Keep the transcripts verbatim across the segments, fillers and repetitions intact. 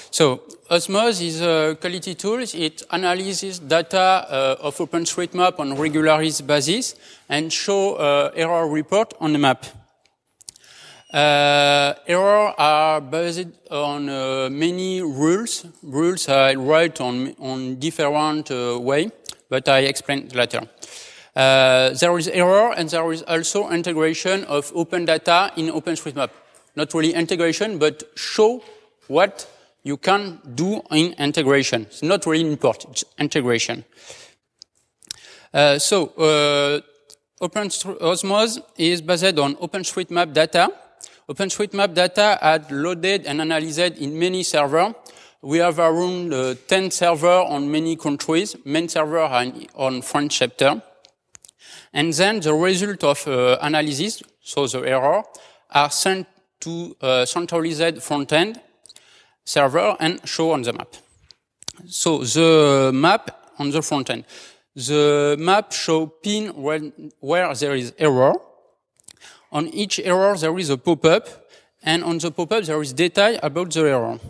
So Osmose is a quality tool. It analyzes data uh, of OpenStreetMap on regularized basis and show uh, error report on the map. Uh, errors are based on uh, many rules. Rules I write on on different uh, way, but I explain later. Uh, there is error, and there is also integration of open data in OpenStreetMap. Not really integration, but show what you can do in integration. It's not really import, it's integration. Uh, so, uh, Osmose is based on OpenStreetMap data. OpenStreetMap data are loaded and analyzed in many servers. We have around uh, ten servers on many countries. Main servers are in, on French chapter. And then the result of uh, analysis, so the error, are sent to a centralized front-end server and show on the map. So the map on the front-end. The map show pin when, where there is error. On each error there is a pop-up, and on the pop-up there is data about the error.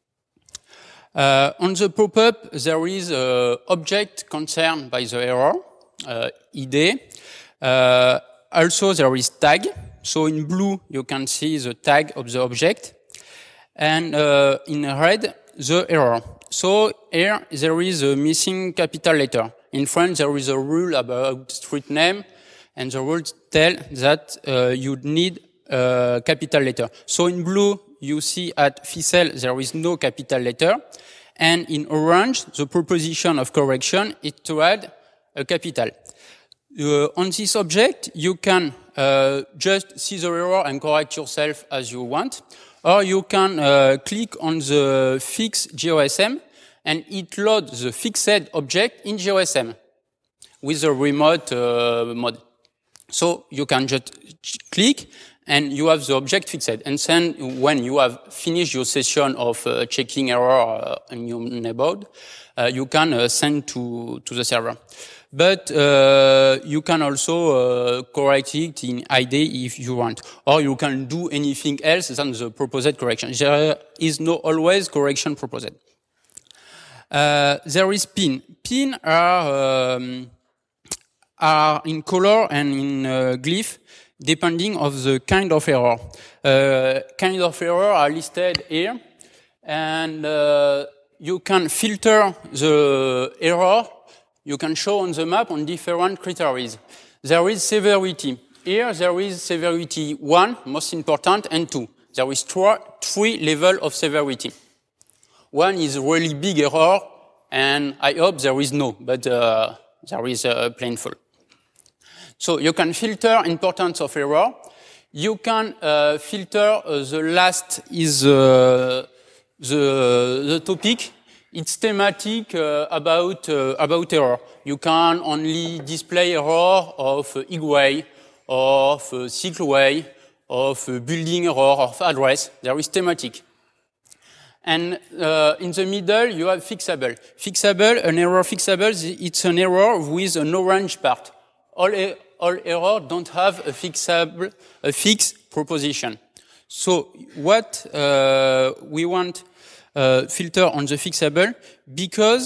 Uh, on the pop-up there is an object concerned by the error, uh, I D. Uh, also there is tag. So in blue you can see the tag of the object, and uh, in red the error. So here there is a missing capital letter. In France there is a rule about street name, and the rules tell that uh, you need a capital letter. So in blue you see at Ficelle there is no capital letter, and in orange the proposition of correction is to add a capital. Uh, on this object you can uh, just see the error and correct yourself as you want, or you can uh, click on the fix G O S M and it loads the fixed object in G O S M with the remote uh, mode. So you can just click and you have the object fixed. And then when you have finished your session of uh, checking error uh, in your neighborhood, uh, you can uh, send to, to the server. But uh, you can also uh, correct it in I D if you want, or you can do anything else than the proposed correction. There is no always correction proposed. Uh, there is pin. Pin are um, are in color and in uh, glyph depending of the kind of error. Uh, kind of error are listed here, and uh, you can filter the error. You can show on the map on different criteria. There is severity. Here there is severity one, most important, and two. There is three levels of severity. One is really big error, and I hope there is no, but uh, there is a painful. So you can filter importance of error. You can uh, filter uh, the last is uh, the the topic. It's thematic uh, about uh, about error. You can only display error of uh, Igway, of uh, cycleway, of uh, building error, of address. There is thematic. And uh, in the middle, you have fixable. Fixable, an error fixable, it's an error with an orange part. All, e all error don't have a fixable, a fixed proposition. So what uh, we want Uh, filter on the fixable, because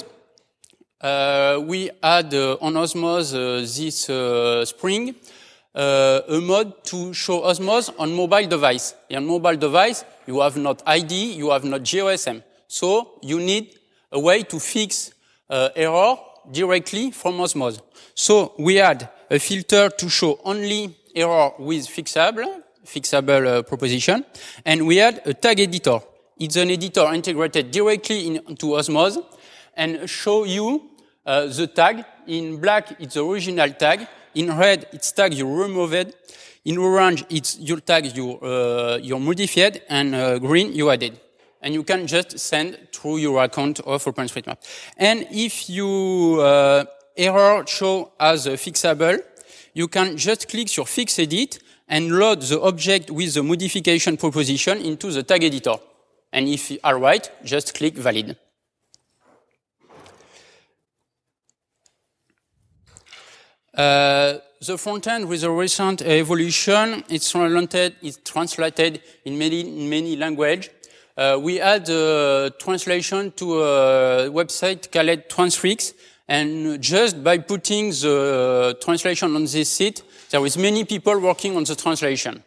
uh, we had uh, on Osmose uh, this uh, spring uh, a mode to show Osmose on mobile device. On mobile device, you have not I D, you have not G O S M. So you need a way to fix uh, error directly from Osmose. So we had a filter to show only error with fixable, fixable uh, proposition, and we had a tag editor. It's an editor integrated directly into Osmose and show you uh, the tag. In black, it's the original tag. In red, it's tag you removed. In orange, it's your tag you, uh, you modified. And uh, green, you added. And you can just send through your account of OpenStreetMap. And if you uh, error show as a fixable, you can just click your fix edit and load the object with the modification proposition into the tag editor. And if you are right, just click valid. Uh, the front end with a recent evolution, it's translated, it's translated in many, many languages. uh, we had a translation to a website called Transfix, and just by putting the translation on this site, there is many people working on the translation.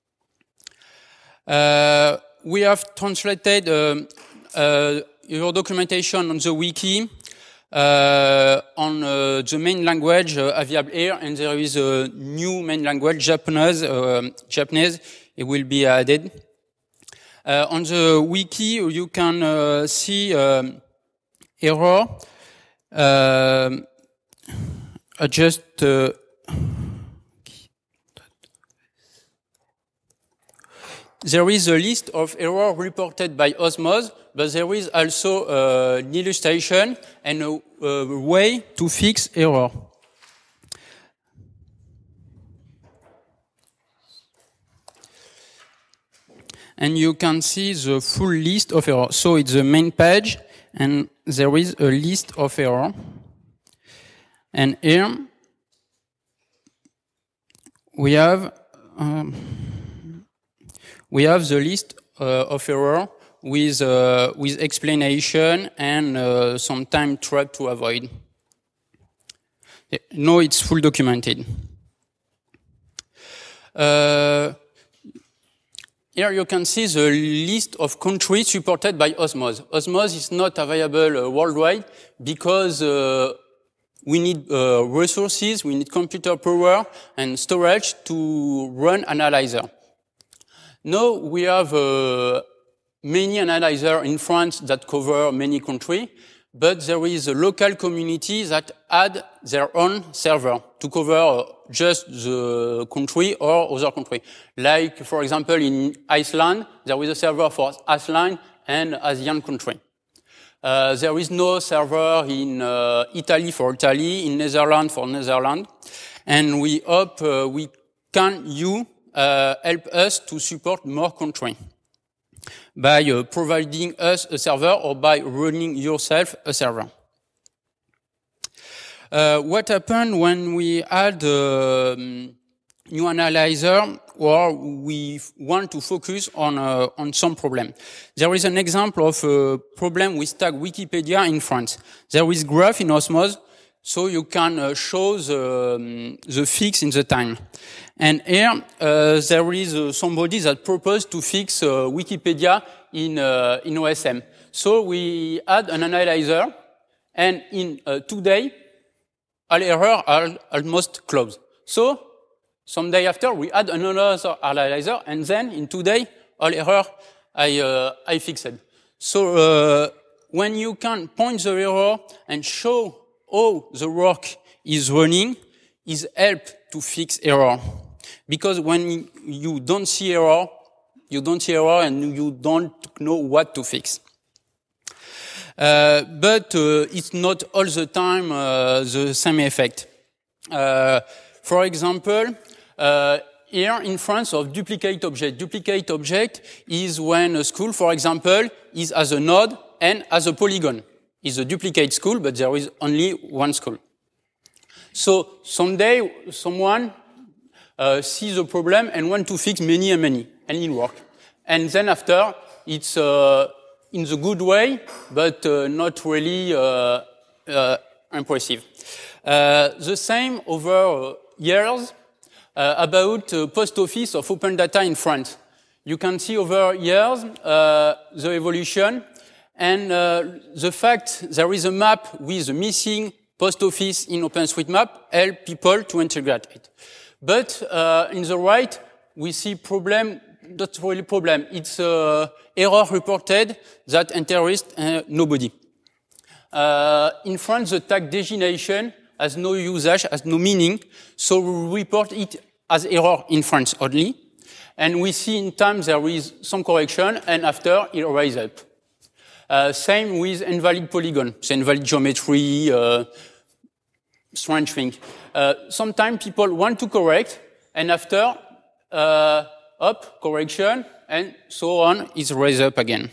Uh, we have translated uh, uh, your documentation on the wiki uh, on uh, the main language uh, available here, and there is a new main language, Japanese. Uh, Japanese, it will be added. Uh, on the wiki, you can uh, see um, error. Uh, I just uh, there is a list of errors reported by Osmose, but there is also uh, an illustration and a, a way to fix error. And you can see the full list of errors. So it's the main page, and there is a list of errors. And here we have um, we have the list uh, of errors with uh, with explanation and uh, some time trap to avoid. Now it's full documented. Uh, Here you can see the list of countries supported by Osmose. Osmose is not available uh, worldwide because uh, we need uh, resources, we need computer power and storage to run analyzer. Now we have uh, many analyzers in France that cover many countries, but there is a local community that add their own server to cover just the country or other country. Like, for example, in Iceland, there is a server for Iceland and ASEAN country. Uh, there is no server in uh, Italy for Italy, in Netherlands for Netherlands, and we hope uh, we can you uh, help us to support more countries by uh, providing us a server or by running yourself a server. Uh, what happened when we add a um, new analyzer or we want to focus on uh, on some problem? There is an example of a problem with tag Wikipedia in France. There is graph in Osmose, so you can uh, show the, um, the fix in the time. And here uh, there is uh, somebody that proposed to fix uh, Wikipedia in uh, in O S M. So we add an analyzer, and in uh, two days, all errors are almost closed. So, some day after, we add another analyzer, and then in two days, all errors I, uh, I fixed. So, uh, when you can point the error and show how the work is running, is help to fix error. Because when you don't see error, you don't see error and you don't know what to fix. Uh, but uh, it's not all the time uh, the same effect. Uh, for example, uh, here in France of duplicate object. Duplicate object is when a school, for example, is as a node and as a polygon. It's a duplicate school, but there is only one school. So someday someone uh, sees the problem and want to fix many and many, and it works. And then after, it's uh, in the good way, but uh, not really uh, uh, impressive. Uh, the same over years uh, about uh, post office of open data in France. You can see over years uh, the evolution and uh, the fact there is a map with a missing post office in OpenStreetMap help people to integrate it. But uh, in the right, we see problem. Not really problem. It's uh, error reported that interest uh, nobody. Uh, in France, the tag designation has no usage, has no meaning, so we report it as error in France only. And we see in time there is some correction, and after it rises up. Uh, same with invalid polygon, it's invalid geometry, uh, strange thing. Uh, sometimes people want to correct, and after, uh, up, correction, and so on, is raised up again.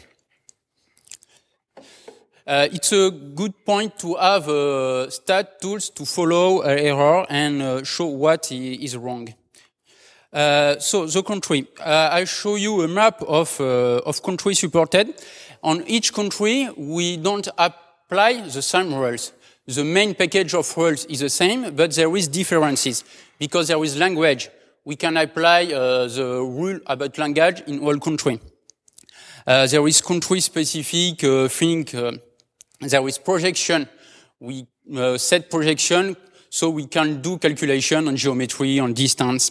Uh, it's a good point to have uh, stat tools to follow uh, error and uh, show what is wrong. Uh, so the country, uh, I show you a map of, uh, of country supported. On each country, we don't apply the same rules. The main package of rules is the same, but there is differences. Because there is language, we can apply uh, the rule about language in all country. Uh, there is country-specific uh, thing. Uh, there is projection. We uh, set projection, so we can do calculation on geometry, on distance.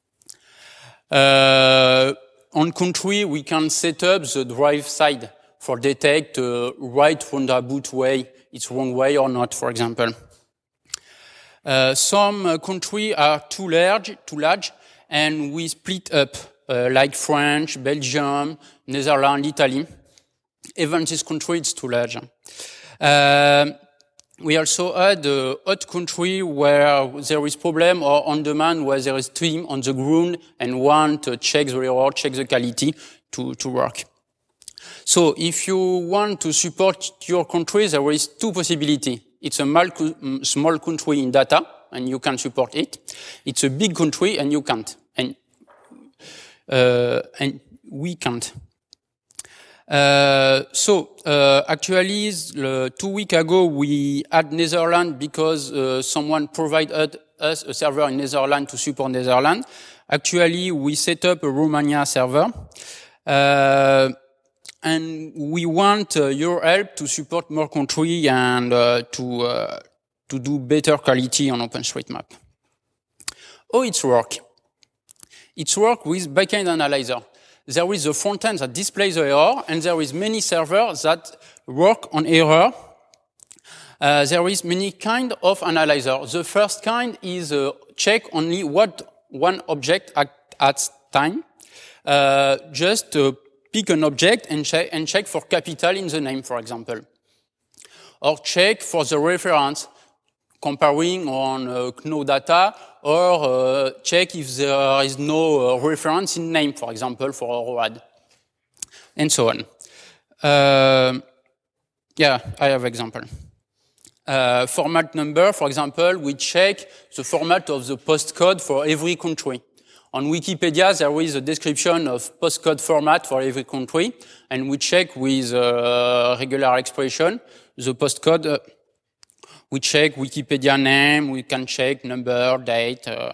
Uh, on country, we can set up the drive side for detect uh, right roundabout way, it's wrong way or not, for example. Uh, some uh, countries are too large, too large, and we split up, uh, like French, Belgium, Netherlands, Italy. Even this country is too large. Uh, We also had a hot country where there is problem or on demand where there is team on the ground and want to check the error, check the quality to, to work. So if you want to support your country, there is two possibilities. It's a small country in data and you can support it. It's a big country and you can't. And, uh, and we can't. Uh, so, uh, actually, uh, two weeks ago, we had Netherlands because uh, someone provided us a server in Netherlands to support Netherlands. Actually, we set up a Romania server. Uh, and we want uh, your help to support more countries and uh, to, uh, to do better quality on OpenStreetMap. How it works? It works with backend analyzer. There is a front end that displays the error, and there is many servers that work on error. Uh, there is many kind of analyzer. The first kind is uh, check only what one object at, at time. Uh, just uh, pick an object and check, and check for capital in the name, for example. Or check for the reference, comparing on uh, C N O data, or uh, check if there is no uh, reference in name, for example, for a R O A D, and so on. Uh, yeah, I have example. Uh, format number, for example, we check the format of the postcode for every country. On Wikipedia, there is a description of postcode format for every country, and we check with uh, regular expression the postcode. Uh, We check Wikipedia name, we can check number, date. Uh,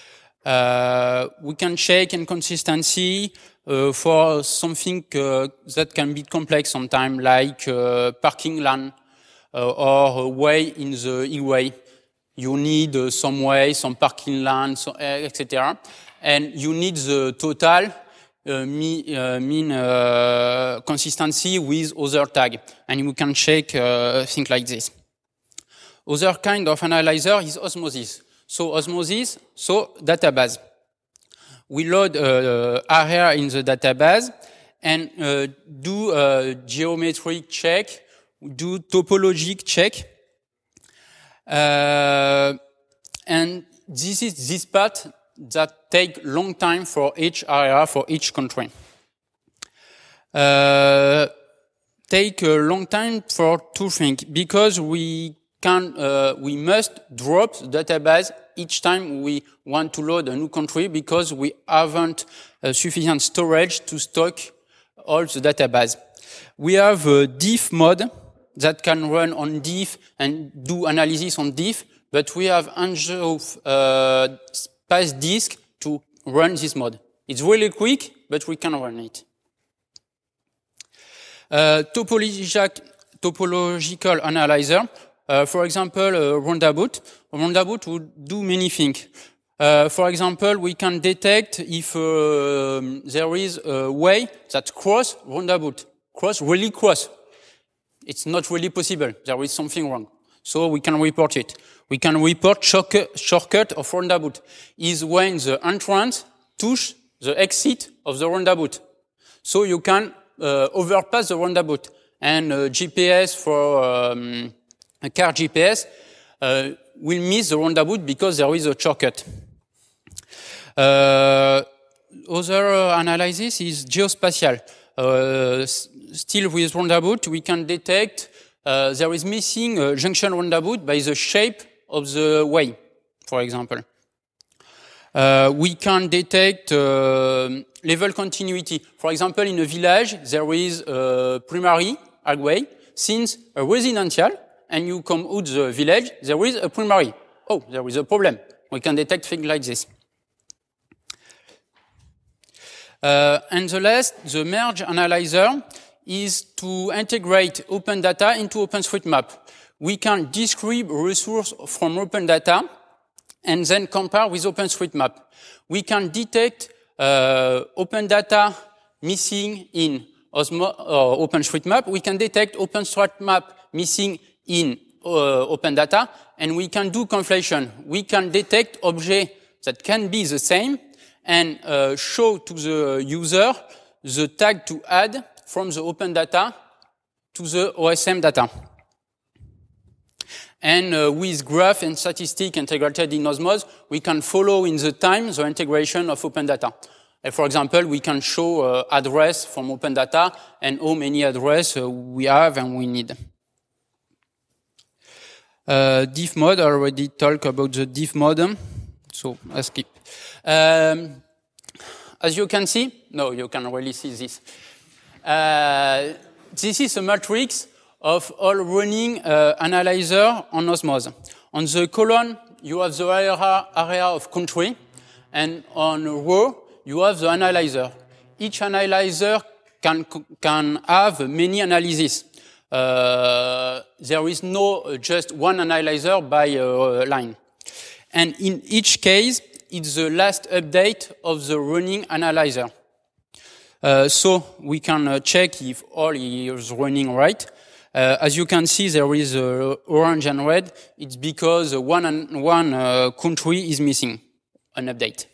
uh, we can check inconsistency uh, for something uh, that can be complex sometimes, like uh, parking lane uh, or a way in the e-way. You need uh, some way, some parking lane, so, uh, et cetera. And you need the total uh, mean, uh, mean uh, consistency with other tag. And we can check uh, things like this. Other kind of analyzer is Osmosis. So Osmosis, so database. We load uh, area in the database and uh, do a geometric check, do topologic check. Uh, and this is this part that take long time for each area, for each country. Uh, take a long time for two things, because we Can, uh, we must drop the database each time we want to load a new country because we haven't uh, sufficient storage to stock all the database. We have a diff mode that can run on diff and do analysis on diff, but we have enough uh, space disk to run this mode. It's really quick, but we can run it. Uh, topological, topological analyzer. Uh, for example, uh, roundabout. A roundabout would do many things. Uh, for example, we can detect if uh, there is a way that cross roundabout. Cross, really cross. It's not really possible. There is something wrong. So we can report it. We can report shortcut, shortcut of roundabout. Is when the entrance touches the exit of the roundabout. So you can uh, overpass the roundabout. And uh, G P S for um, a car G P S uh, will miss the roundabout because there is a shortcut. Uh, other analysis is geospatial. Uh, still with roundabout, we can detect uh, there is missing a junction roundabout by the shape of the way, for example. Uh, we can detect uh, level continuity. For example, in a village, there is a primary highway. Since a residential, and you come out the village, there is a primary. Oh, there is a problem. We can detect things like this. Uh, and the last, the merge analyzer, is to integrate open data into OpenStreetMap. We can describe resources from open data and then compare with OpenStreetMap. We can detect uh, open data missing in Osmo or OpenStreetMap. We can detect OpenStreetMap missing in uh, open data, and we can do conflation. We can detect objects that can be the same and uh, show to the user the tag to add from the open data to the O S M data. And uh, with graph and statistic integrated in Osmose, we can follow in the time the integration of open data. And for example, we can show uh, address from open data and how many address uh, we have and we need. Uh, diff mode, I already talked about the diff mode, so I skip. Um, as you can see, no, you can really see this. Uh, this is a matrix of all running uh, analyzer on Osmose. On the column, you have the area, area of country, and on row, you have the analyzer. Each analyzer can, can have many analyses. Uh, there is no uh, just one analyzer by uh, line. And in each case, it's the last update of the running analyzer. Uh, so we can uh, check if all is running right. Uh, as you can see, there is uh, orange and red. It's because one, one uh, country is missing an update.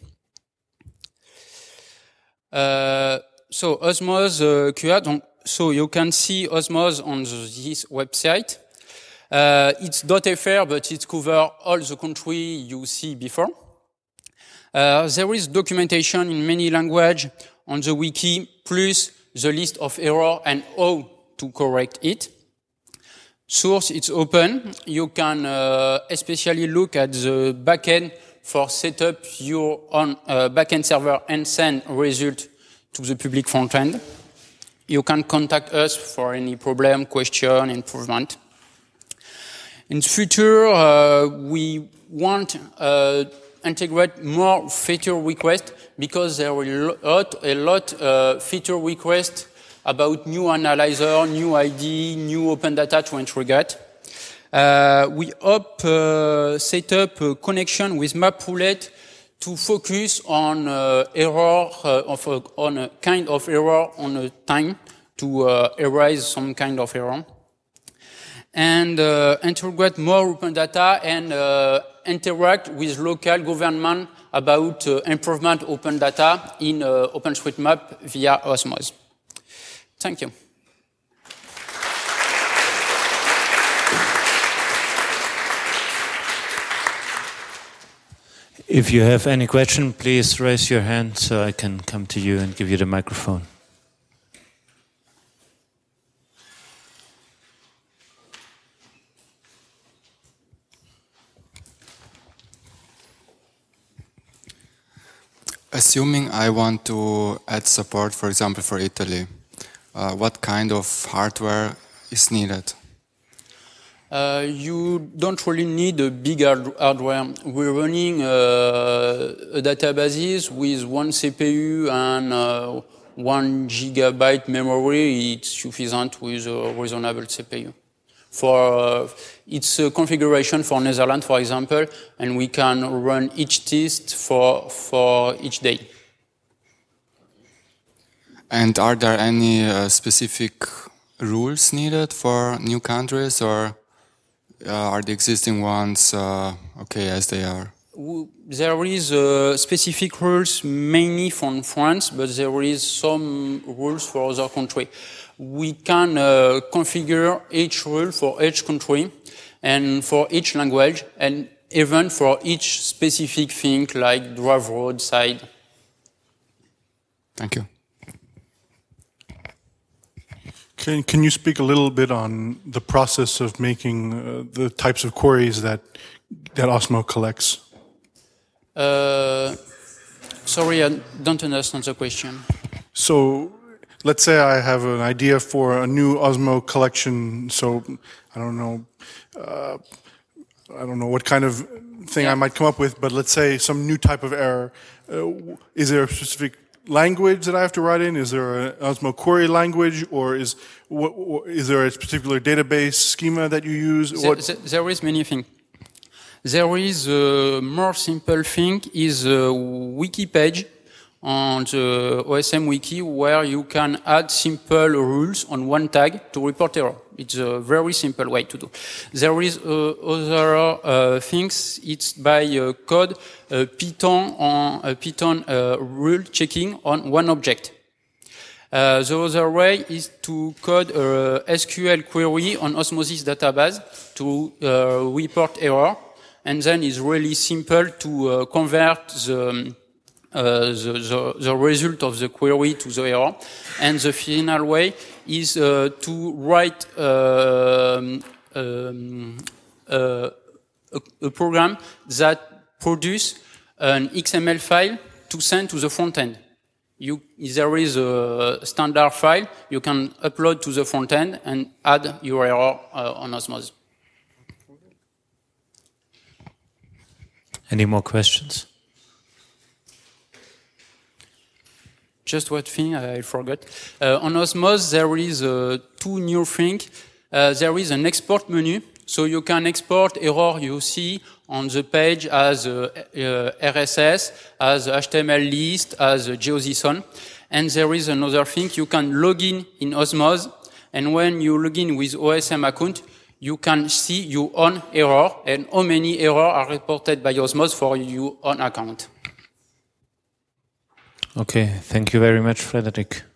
Uh, so Osmose uh, Q A, donc, so you can see Osmose on the, this website. Uh, it's .fr, but it covers all the country you see before. Uh, there is documentation in many languages on the wiki, plus the list of errors and how to correct it. Source, it's open. You can uh, especially look at the backend for set up your own uh, backend server and send result to the public frontend. You can contact us for any problem, question, improvement. In the future, uh, we want to uh, integrate more feature requests because there are a lot, a lot uh, feature requests about new analyzer, new I D, new open data to integrate. Uh, we hope uh, set up a connection with MapRoulette to focus on uh, error, uh, of a, on a kind of error on a time to uh, erase some kind of error. And uh, integrate more open data and uh, interact with local government about uh, improvement open data in uh, OpenStreetMap via Osmose. Thank you. If you have any question, please raise your hand so I can come to you and give you the microphone. Assuming I want to add support, for example, for Italy, uh, what kind of hardware is needed? Uh, you don't really need a big hard hardware. We're running uh, a database with one C P U and uh, one gigabyte memory. It's sufficient with a reasonable C P U. For uh, it's a configuration for Netherlands, for example, and we can run each test for for each day. And are there any uh, specific rules needed for new countries, or uh, are the existing ones uh, okay as they are? There is uh, specific rules mainly from France, but there is some rules for other countries. We can uh, configure each rule for each country and for each language, and even for each specific thing like drive roadside. Thank you. Can, can you speak a little bit on the process of making uh, the types of queries that, that Osmo collects? Uh, sorry, I don't understand the question. So, let's say I have an idea for a new Osmo collection. So, I don't know, uh, I don't know what kind of thing Yeah. I might come up with. But let's say some new type of error. Uh, is there a specific language that I have to write in? Is there an Osmo query language, or is what, what, is there a particular database schema that you use? There, What? there, there is many things. There is a more simple thing is a wiki page on the O S M wiki where you can add simple rules on one tag to report error. It's a very simple way to do. There is uh, other uh, things. It's by uh, code uh, Python on uh, Python uh, rule checking on one object. Uh, the other way is to code a S Q L query on Osmosis database to uh, report error, and then it's really simple to uh, convert the, um, uh, the, the the result of the query to the error. And the final way is uh, to write um, um, uh, a, a program that produces an X M L file to send to the front end. You, there is a standard file you can upload to the front end and add your error uh, on Osmos. Any more questions? Just one thing I forgot. Uh, on Osmos, there is uh, two new things. Uh, there is an export menu, so you can export error you see on the page as a, uh, R S S, as a H T M L list, as a GeoJSON. And there is another thing, you can log in in Osmos, and when you log in with O S M account, you can see your own error and how many errors are reported by Osmos for your own account. Okay, thank you very much, Frederick.